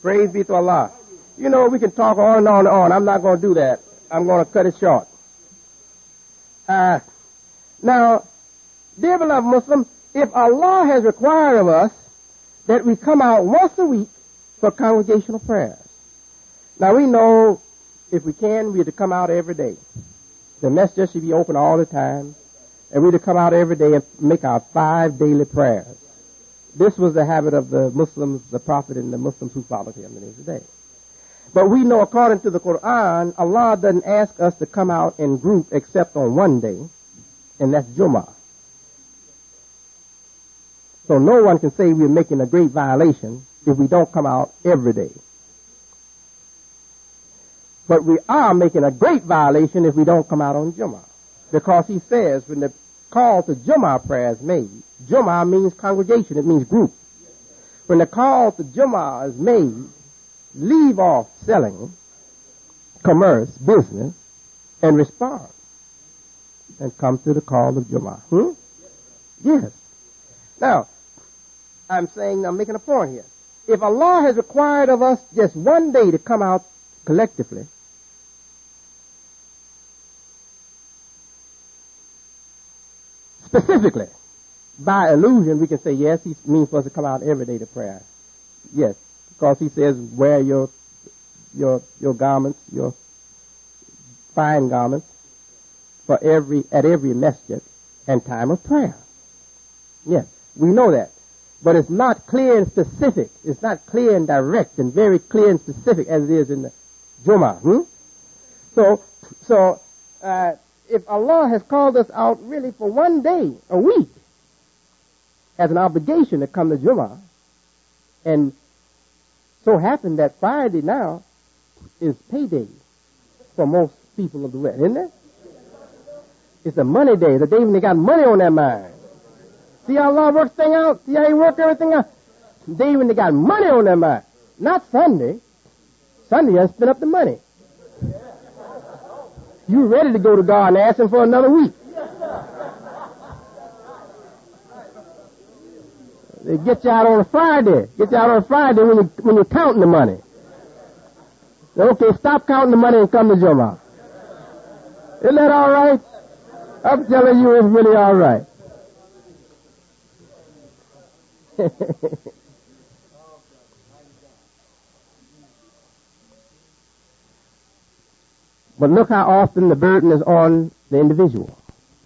Praise be to Allah. You know, we can talk on and on and on. I'm not going to do that. I'm going to cut it short. Now, dear beloved Muslim, if Allah has required of us that we come out once a week for congregational prayers. Now, we know if we can, we're to come out every day. The masjid should be open all the time, and we're to come out every day and make our 5 daily prayers. This was the habit of the Muslims, the Prophet, and the Muslims who followed him in his day. But we know, according to the Quran, Allah doesn't ask us to come out in group except on one day, and that's Jummah. So no one can say we're making a great violation if we don't come out every day. But we are making a great violation if we don't come out on Jummah. Because he says when the call to Jummah prayer is made, Jummah means congregation, it means group. When the call to Jummah is made, leave off selling, commerce, business, and respond. And come to the call of Jummah. Yes. Now, I'm making a point here. If Allah has required of us just one day to come out collectively, specifically, by allusion, we can say, yes, he means for us to come out every day to prayer. Yes, because he says, wear your garments, your fine garments, at every masjid and time of prayer. Yes, we know that. But it's not clear and specific. It's not clear and direct and very clear and specific as it is in the Jummah. So, if Allah has called us out really for one day, a week, as an obligation to come to Jummah, and so happened that Friday now is payday for most people of the West, isn't it? It's a money day, the day when they got money on their mind. See how Allah works things out? See how he worked everything out? The day when they got money on their mind. Not Sunday. Sunday, you spend up the money. You ready to go to God and ask him for another week. They get you out on a Friday. Get you out on a Friday when you're counting the money. Okay, stop counting the money and come to Jummah. Isn't that all right? I'm telling you, it's really all right. But look how often the burden is on the individual.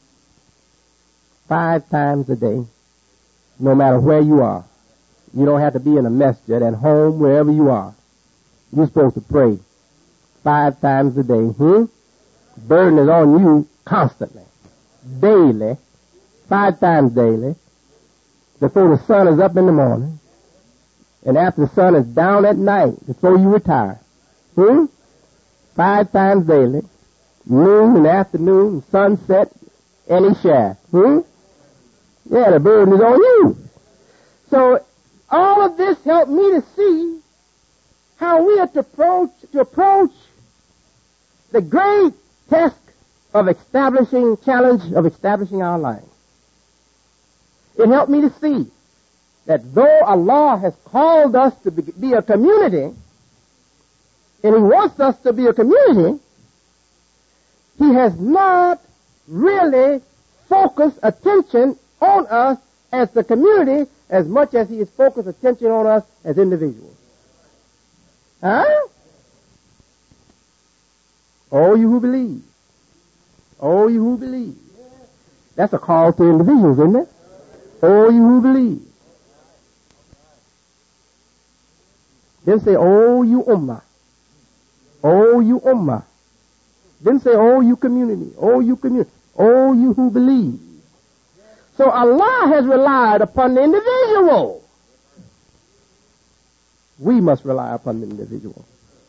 5 times a day, no matter where you are. You don't have to be in a masjid, at home, wherever you are. You're supposed to pray 5 times a day. The burden is on you constantly, daily, 5 times daily, before the sun is up in the morning, and after the sun is down at night, before you retire. 5 times daily, noon and afternoon, sunset, and Isha. Yeah, the burden is on you. So all of this helped me to see how we are to approach the great task of challenge of establishing our life. It helped me to see that though Allah has called us to be a community, and he wants us to be a community, he has not really focused attention on us as the community as much as he has focused attention on us as individuals. Oh, you who believe. Oh, you who believe. That's a call to individuals, isn't it? Oh, you who believe. Then say, oh, you ummah. Oh, you ummah. Then say, oh, you community. Oh, you community. Oh, you who believe. So Allah has relied upon the individual. We must rely upon the individual.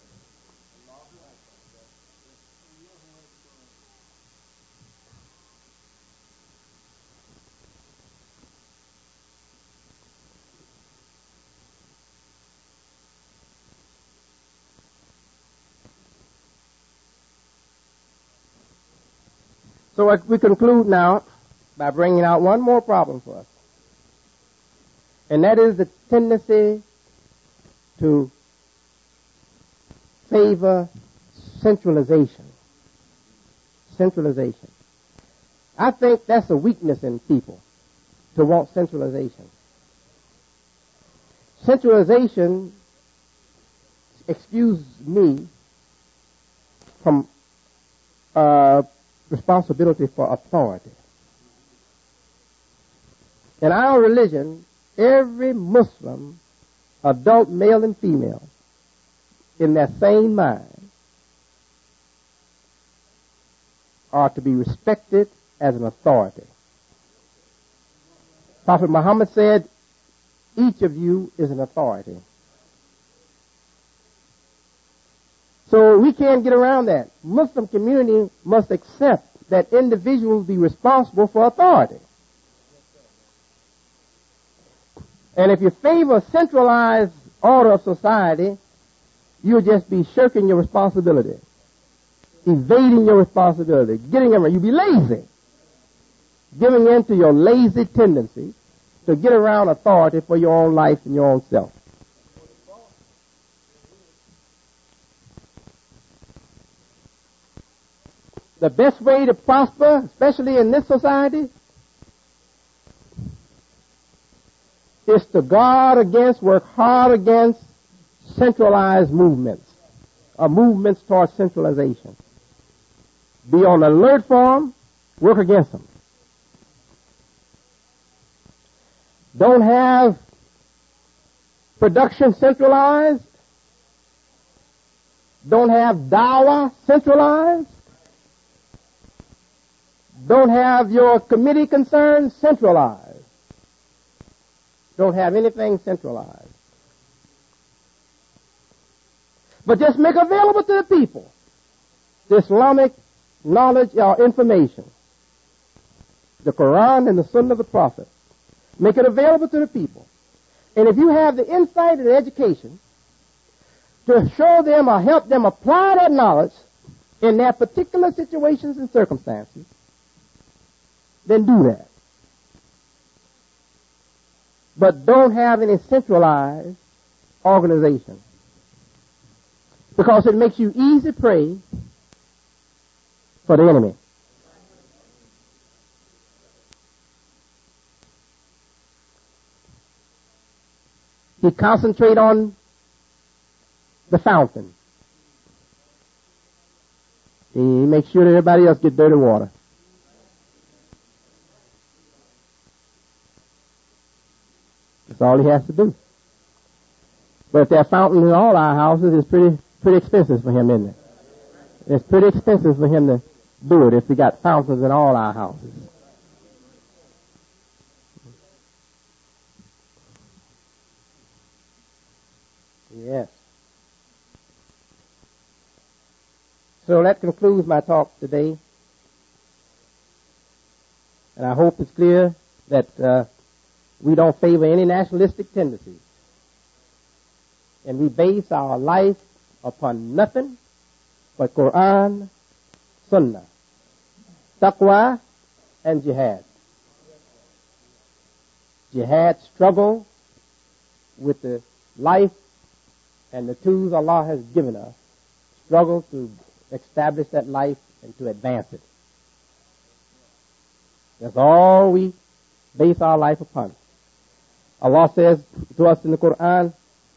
So we conclude now by bringing out one more problem for us. And that is the tendency to favor centralization. Centralization. I think that's a weakness in people, to want centralization. Centralization, excuse me, from responsibility for authority. In our religion, every Muslim, adult male and female, in their sane mind, are to be respected as an authority. Prophet Muhammad said, each of you is an authority. So we can't get around that. Muslim community must accept that individuals be responsible for authority. And if you favor a centralized order of society, you'll just be shirking your responsibility, evading your responsibility, getting around. You'll be lazy, giving in to your lazy tendency to get around authority for your own life and your own self. The best way to prosper, especially in this society, is to work hard against centralized movements, or movements towards centralization. Be on alert for them, work against them. Don't have production centralized. Don't have dawah centralized. Don't have your committee concerns centralized. Don't have anything centralized. But just make available to the people the Islamic knowledge or information, the Quran and the Sunnah of the Prophet. Make it available to the people. And if you have the insight and the education to show them or help them apply that knowledge in their particular situations and circumstances, then do that. But don't have any centralized organization, because it makes you easy prey for the enemy. He concentrates on the fountain. He makes sure that everybody else gets dirty water. That's all he has to do. But if there are fountains in all our houses, it's pretty expensive for him, isn't it? It's pretty expensive for him to do it if we got fountains in all our houses. Yes. So that concludes my talk today. And I hope it's clear that we don't favor any nationalistic tendencies. And we base our life upon nothing but Quran, Sunnah, taqwa, and jihad. Jihad, struggle with the life and the tools Allah has given us. Struggle to establish that life and to advance it. That's all we base our life upon. Allah says to us in the Quran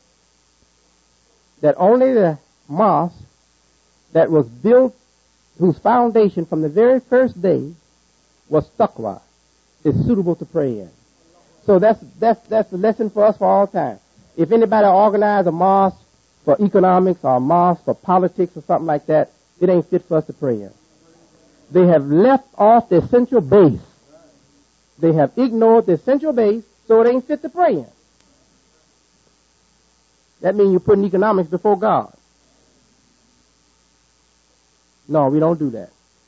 that only the mosque that was built, whose foundation from the very first day was taqwa, is suitable to pray in. So that's the lesson for us for all time. If anybody organize a mosque for economics or a mosque for politics or something like that, it ain't fit for us to pray in. They have left off the essential base. They have ignored the essential base, so it ain't fit to pray in. That means you're putting economics before God. No, we don't do that.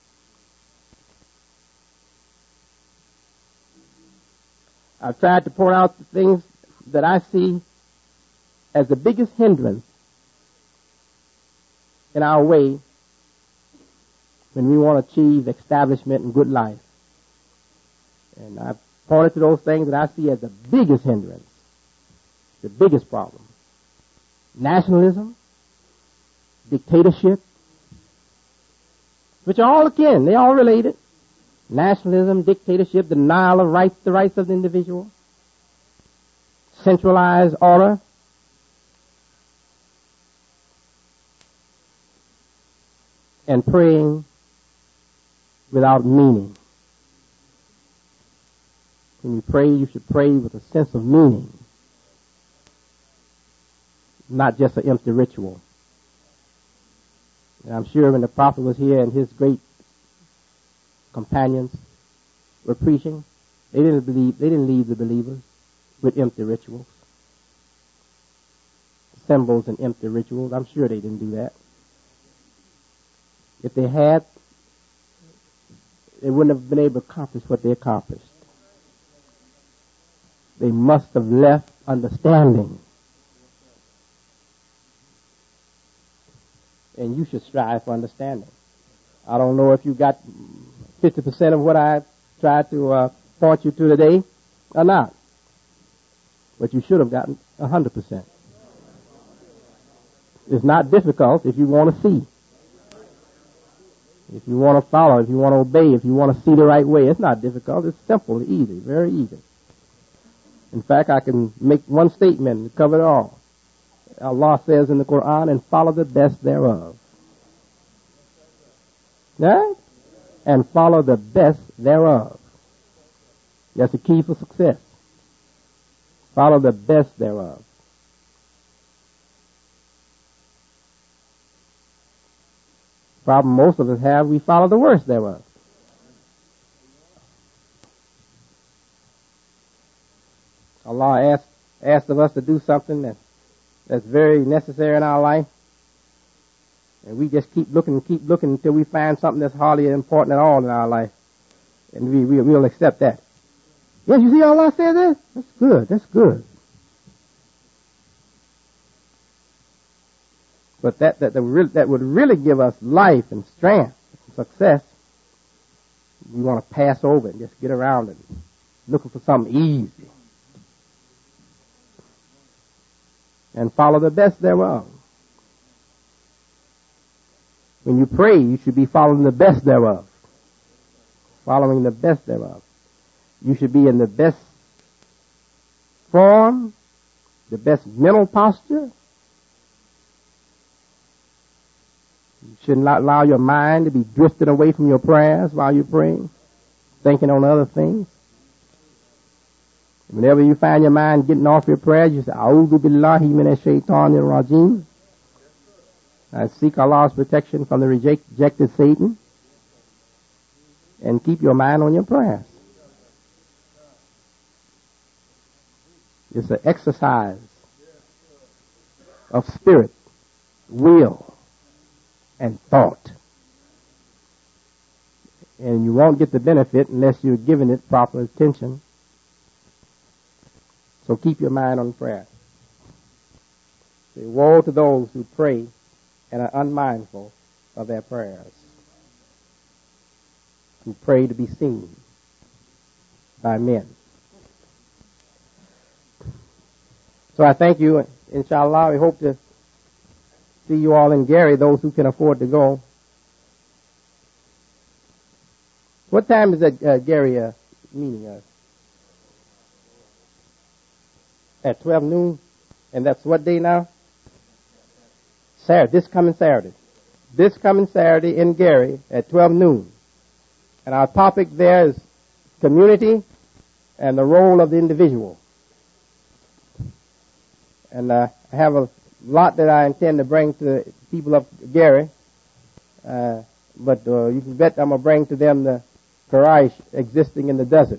I've tried to point out the things that I see as the biggest hindrance in our way when we want to achieve establishment and good life. And I've pointed to those things that I see as the biggest hindrance, the biggest problem. Nationalism, dictatorship, which are all akin, they all related. Nationalism, dictatorship, denial of rights, the rights of the individual, centralized order, and praying without meaning. When you pray, you should pray with a sense of meaning, not just an empty ritual. And I'm sure when the prophet was here and his great companions were preaching, they didn't leave the believers with empty rituals, symbols and empty rituals. I'm sure they didn't do that. If they had, they wouldn't have been able to accomplish what they accomplished. They must have left understanding. And you should strive for understanding. I don't know if you got 50% of what I tried to point you to today or not. But you should have gotten 100%. It's not difficult if you want to see. If you want to follow, if you want to obey, if you want to see the right way, it's not difficult. It's simple, easy, very easy. In fact, I can make one statement and cover it all. Allah says in the Quran, and follow the best thereof. Right? And follow the best thereof. That's the key for success. Follow the best thereof. Problem most of us have, we follow the worst thereof. Allah asked of us to do something that's very necessary in our life, and we just keep looking until we find something that's hardly important at all in our life, and we'll accept that. Yes, you see Allah said that? That's good, that's good. But that would really give us life and strength and success, we want to pass over and just get around it, looking for something easy. And follow the best thereof. When you pray, you should be following the best thereof. Following the best thereof. You should be in the best form, the best mental posture. You should not allow your mind to be drifted away from your prayers while you're praying, thinking on other things. Whenever you find your mind getting off your prayer, you say, A'udhu billahi minash shaitanir rajim. I seek Allah's protection from the rejected Satan. And keep your mind on your prayers. It's an exercise of spirit, will, and thought. And you won't get the benefit unless you're giving it proper attention. So keep your mind on prayer. Say, woe to those who pray and are unmindful of their prayers, who pray to be seen by men. So I thank you. Inshallah, we hope to see you all in Gary, those who can afford to go. What time is that Gary meeting? At 12 noon? And that's what day now? Saturday. This coming Saturday. This coming Saturday in Gary at 12 noon. And our topic there is community and the role of the individual. And I have a lot that I intend to bring to the people of Gary. But you can bet I'm going to bring to them the Quraysh existing in the desert.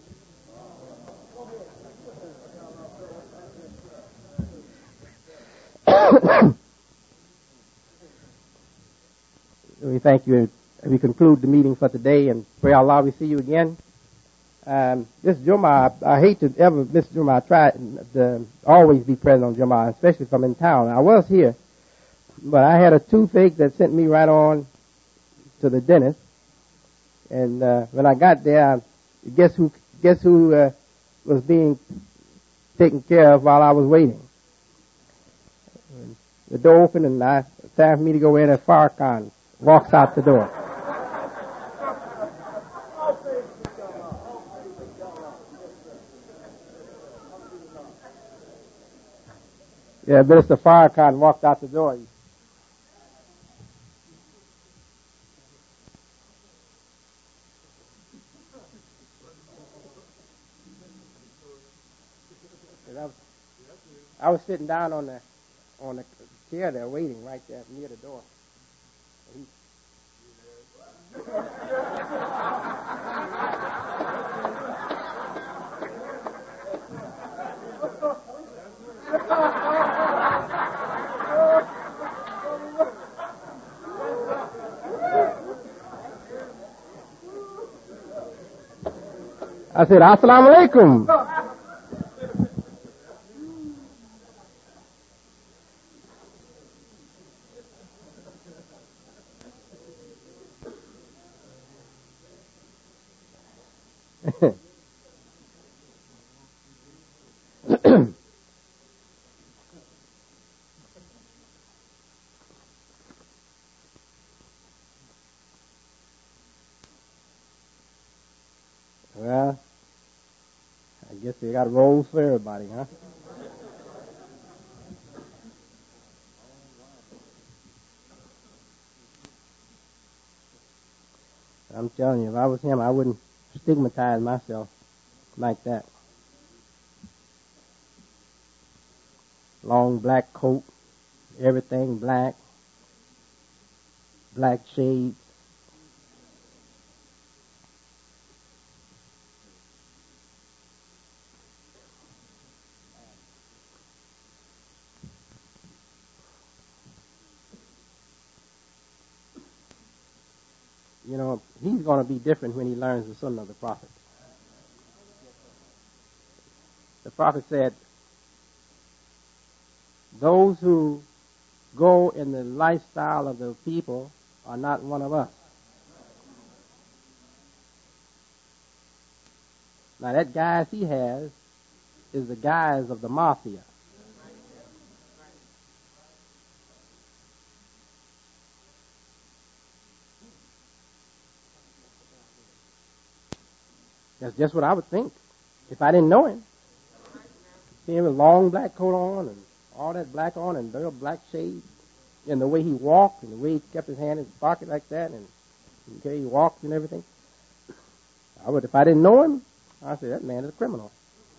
We thank you. We conclude the meeting for today and pray Allah we see you again. This Jummah, I hate to ever miss Jummah. I try to always be present on Jummah, especially if I'm in town. I was here, but I had a toothache that sent me right on to the dentist. And when I got there, guess who was being taken care of while I was waiting? The door opened and I time for me to go in, and Farrakhan walks out the door. Yeah, Minister Farrakhan walked out the door. I was sitting down on the chair there, waiting right there near the door. I said, Assalamu alaikum. Well, I guess they got roles for everybody, huh? I'm telling you, if I was him, I wouldn't stigmatize myself like that. Long black coat, everything black, black shades. You know, he's going to be different when he learns the sunnah of the Prophet. The Prophet said, those who go in the lifestyle of the people are not one of us. Now that guise he has is the guise of the mafia. That's just what I would think if I didn't know him. See him with a long black coat on and all that black on and little black shades, and the way he walked and the way he kept his hand in his pocket like that and the way he walked and everything. I would, if I didn't know him, I'd say that man is a criminal.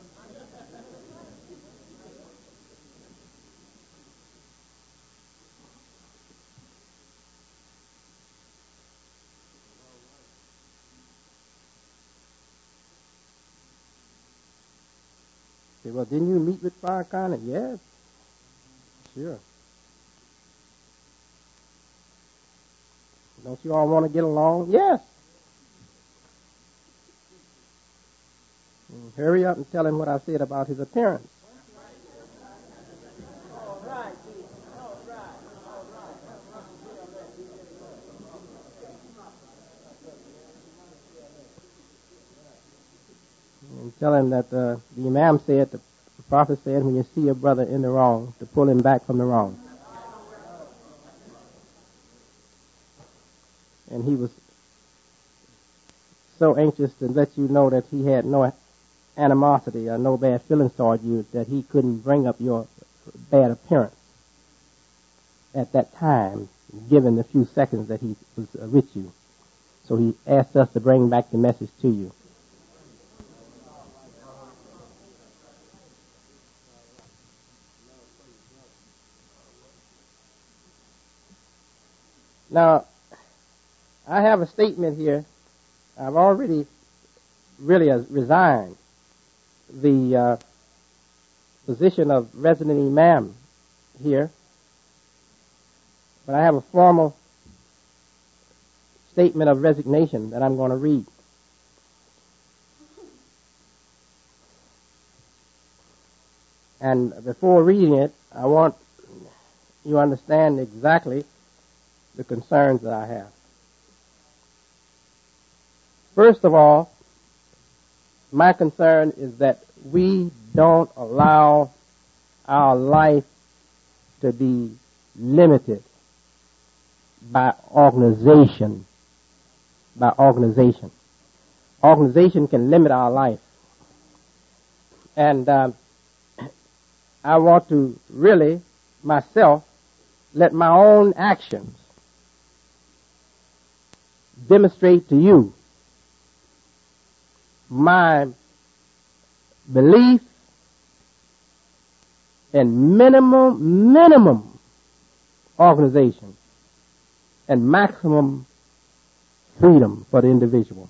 Say, well, didn't you meet with Farrakhan? Yes, sure. Don't you all want to get along? Yes. Hurry up and tell him what I said about his appearance. And tell him that the Imam said, the Prophet said, when you see a brother in the wrong, to pull him back from the wrong. And he was so anxious to let you know that he had no animosity or no bad feelings toward you that he couldn't bring up your bad appearance at that time, given the few seconds that he was with you. So he asked us to bring back the message to you. Now, I have a statement here. I've already really resigned the position of resident imam here, but I have a formal statement of resignation that I'm going to read. And before reading it, I want you to understand exactly the concerns that I have. First of all, my concern is that we don't allow our life to be limited by organization. By organization. Organization can limit our life. And I want to really, myself, let my own actions demonstrate to you my belief in minimum organization and maximum freedom for the individual.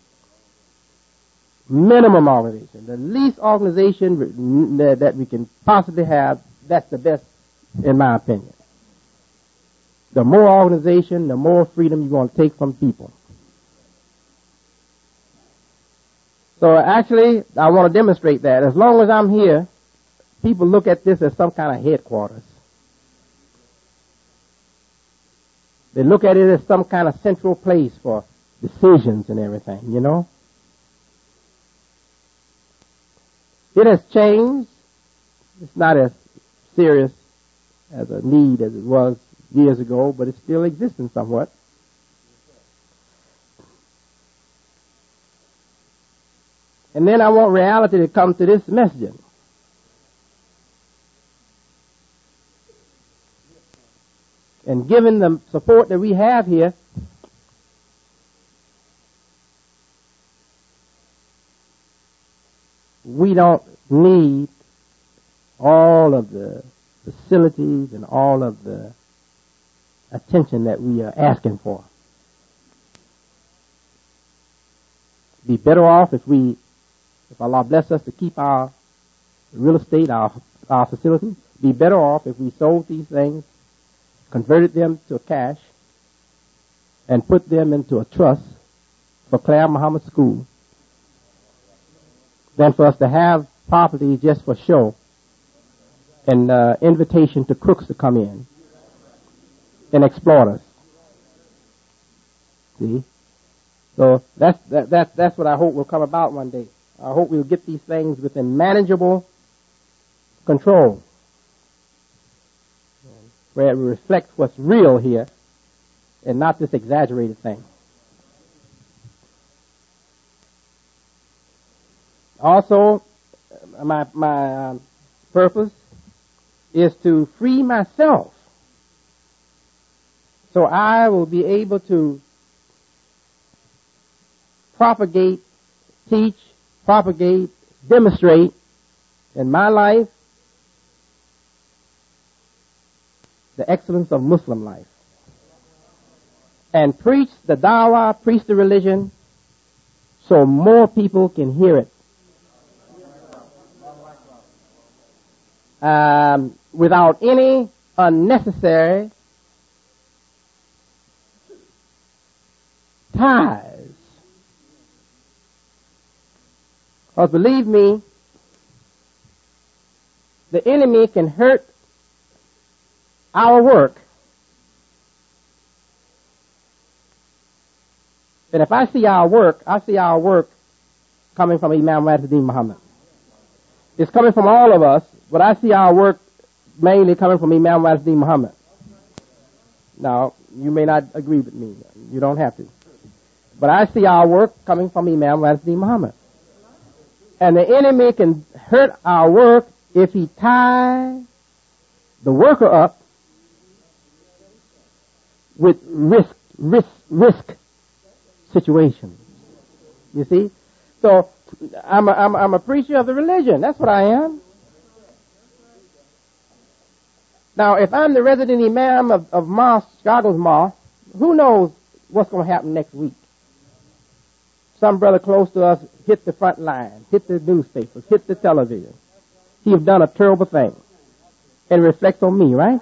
Minimum organization. The least organization that we can possibly have, that's the best in my opinion. The more organization, the more freedom you're going to take from people. So actually, I want to demonstrate that. As long as I'm here, people look at this as some kind of headquarters. They look at it as some kind of central place for decisions and everything, you know. It has changed. It's not as serious as a need as it was years ago, but it's still existing somewhat. And then I want reality to come to this messaging. And given the support that we have here, we don't need all of the facilities and all of the attention that we are asking for. Be better off if Allah bless us to keep our real estate, our facilities. Be better off if we sold these things, converted them to cash, and put them into a trust for Claire Muhammad School, than for us to have property just for show and invitation to crooks to come in and exploit us. See? So that's what I hope will come about one day. I hope we'll get these things within manageable control, where it reflects what's real here and not this exaggerated thing. Also, my purpose is to free myself so I will be able to propagate, teach, propagate, demonstrate in my life the excellence of Muslim life. And preach the dawah, preach the religion, so more people can hear it. Without any unnecessary ties. Because believe me, the enemy can hurt our work. And if I see our work coming from Imam Wahiduddin Muhammad. It's coming from all of us, but I see our work mainly coming from Imam Wahiduddin Muhammad. Now, you may not agree with me. You don't have to. But I see our work coming from Imam Wahiduddin Muhammad. And the enemy can hurt our work if he ties the worker up with risk situations. You see? So, I'm a preacher of the religion. That's what I am. Now, if I'm the resident imam of mosque, Chicago's mosque, who knows what's going to happen next week? Some brother close to us hit the front line, hit the newspapers, hit the television. He have done a terrible thing. And it reflects on me, right?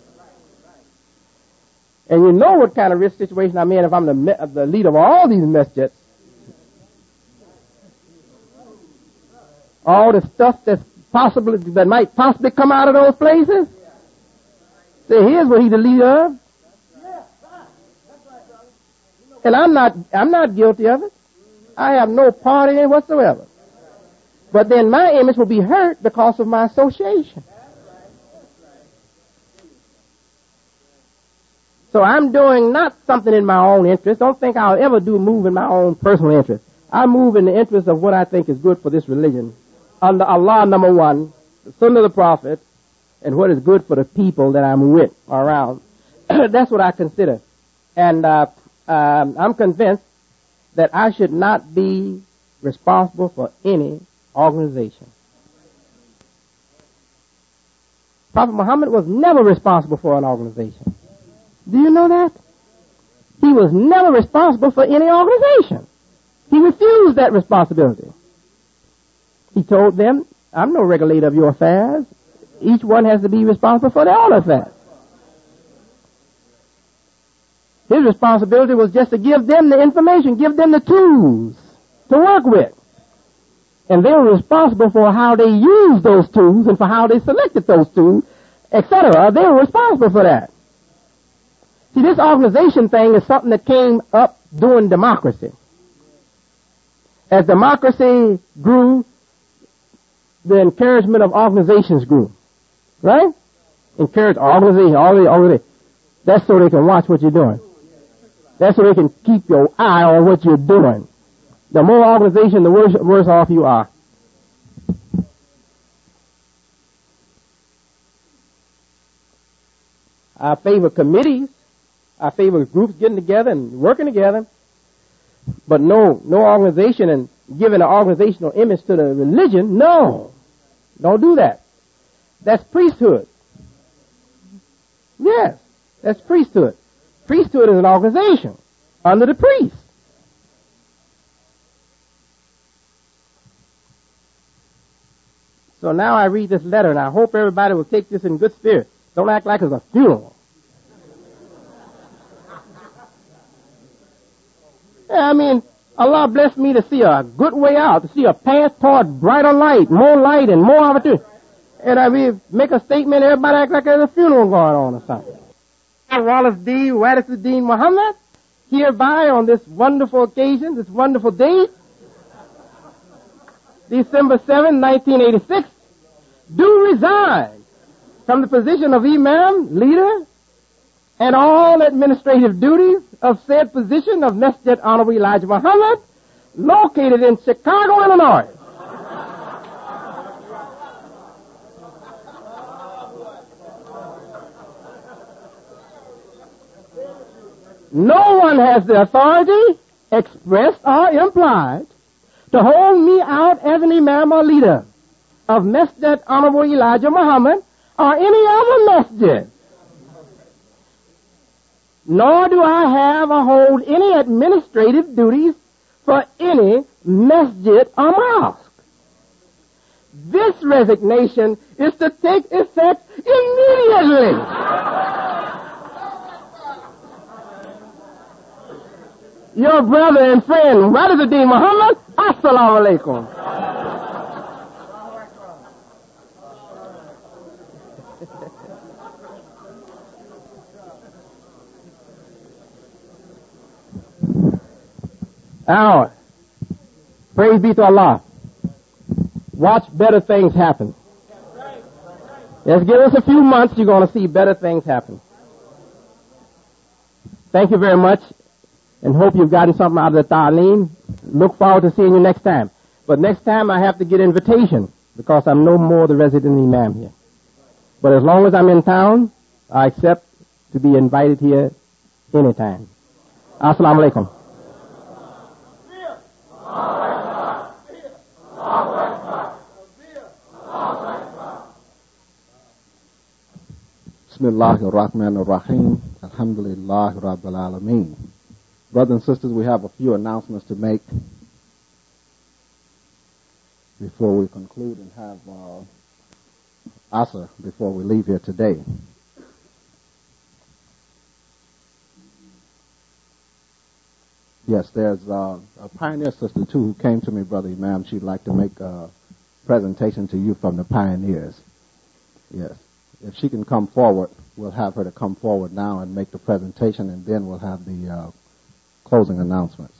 And you know what kind of risk situation I'm in if I'm the leader of all these masjids. All the stuff that might possibly come out of those places. Say, here's what he's the leader of. And I'm not guilty of it. I have no part in it whatsoever. But then my image will be hurt because of my association. So I'm doing not something in my own interest. Don't think I'll ever move in my own personal interest. I move in the interest of what I think is good for this religion. Under Allah, number one, the Sunnah of the Prophet, and what is good for the people that I'm with or around. That's what I consider. And I'm convinced that I should not be responsible for any organization. Prophet Muhammad was never responsible for an organization. Do you know that? He was never responsible for any organization. He refused that responsibility. He told them, I'm no regulator of your affairs. Each one has to be responsible for their own affairs. His responsibility was just to give them the information, give them the tools to work with. And they were responsible for how they used those tools and for how they selected those tools, etc. They were responsible for that. See, this organization thing is something that came up during democracy. As democracy grew, the encouragement of organizations grew. Right? Encourage organization. That's so they can watch what you're doing. That's so they can keep your eye on what you're doing. The more organization, the worse off you are. I favor committees. I favor groups getting together and working together. But no organization and giving an organizational image to the religion. No. Don't do that. That's priesthood. Yes. That's priesthood. Priesthood is an organization under the priest. So now I read this letter, and I hope everybody will take this in good spirit. Don't act like it's a funeral. Yeah, I mean, Allah blessed me to see a good way out, to see a path toward brighter light and more opportunity. And I mean, make a statement, everybody act like there's a funeral going on or something. Wallace D. Waddisuddin Muhammad, hereby on this wonderful occasion, this wonderful day, December 7, 1986, do resign from the position of Imam, leader, and all administrative duties of said position of Masjid Honorable Elijah Muhammad, located in Chicago, Illinois. No one has the authority, expressed or implied, to hold me out as an imam or leader of Masjid Honorable Elijah Muhammad or any other masjid. Nor do I have or hold any administrative duties for any masjid or mosque. This resignation is to take effect immediately. Your brother and friend, Waddisuddin Muhammad, Assalamu alaikum. Now, praise be to Allah. Watch better things happen. Just give us a few months, you're going to see better things happen. Thank you very much, and hope you've gotten something out of the ta'aleem. Look forward to seeing you next time. But next time I have to get invitation, because I'm no more the resident imam here. But as long as I'm in town, I accept to be invited here anytime. Assalamu alaikum. Bismillahir Rahmanir Rahim. Alhamdulillah Rabbil Alameen. Brothers and sisters, we have a few announcements to make before we conclude and have Asr before we leave here today. Yes, there's a pioneer sister too who came to me, Brother Imam. She'd like to make a presentation to you from the pioneers. Yes. If she can come forward, we'll have her to come forward now and make the presentation, and then we'll have the closing announcement.